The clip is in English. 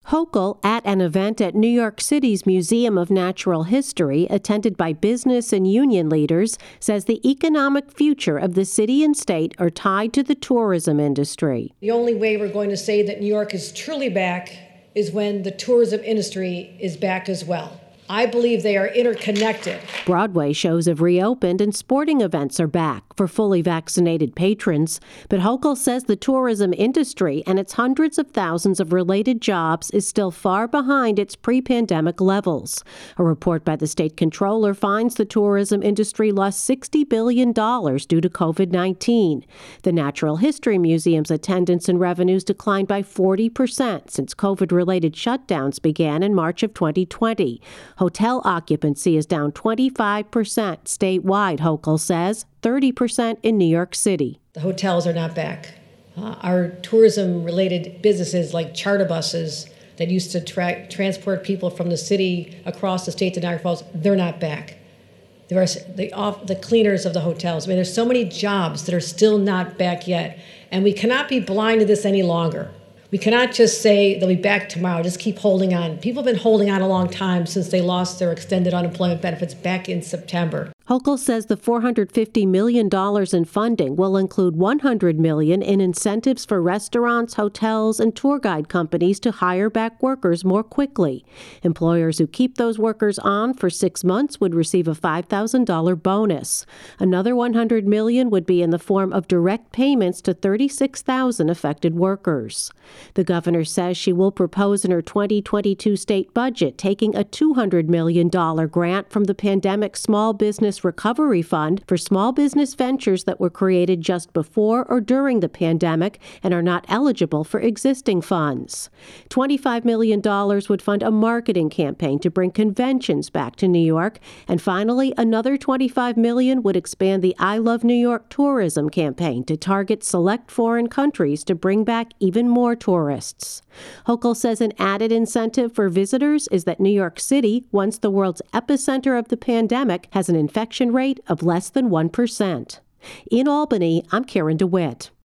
Hochul, at an event at New York City's Museum of Natural History, attended by business and union leaders, says the economic future of the city and state are tied to the tourism industry. The only way we're going to say that New York is truly back is when the tourism industry is back as well. I believe they are interconnected. Broadway shows have reopened and sporting events are back for fully vaccinated patrons. But Hochul says the tourism industry and its hundreds of thousands of related jobs is still far behind its pre-pandemic levels. A report by the state comptroller finds the tourism industry lost $60 billion due to COVID-19. The Natural History Museum's attendance and revenues declined by 40% since COVID-related shutdowns began in March of 2020. Hotel occupancy is down 25% statewide, Hochul says, 30% in New York City. The hotels are not back. Our tourism-related businesses like charter buses that used to transport people from the city across the state to Niagara Falls, they're not back. There are the cleaners of the hotels. I mean, there's so many jobs that are still not back yet, and we cannot be blind to this any longer. We cannot just say they'll be back tomorrow, just keep holding on. People have been holding on a long time since they lost their extended unemployment benefits back in September. Hochul says the $450 million in funding will include $100 million in incentives for restaurants, hotels, and tour guide companies to hire back workers more quickly. Employers who keep those workers on for 6 months would receive a $5,000 bonus. Another $100 million would be in the form of direct payments to 36,000 affected workers. The governor says she will propose in her 2022 state budget taking a $200 million grant from the Pandemic Small Business Recovery Fund for small business ventures that were created just before or during the pandemic and are not eligible for existing funds. $25 million would fund a marketing campaign to bring conventions back to New York. And finally, another $25 million would expand the I Love New York tourism campaign to target select foreign countries to bring back even more tourists. Hochul says an added incentive for visitors is that New York City, once the world's epicenter of the pandemic, has an infection rate of less than 1%. In Albany, I'm Karen DeWitt.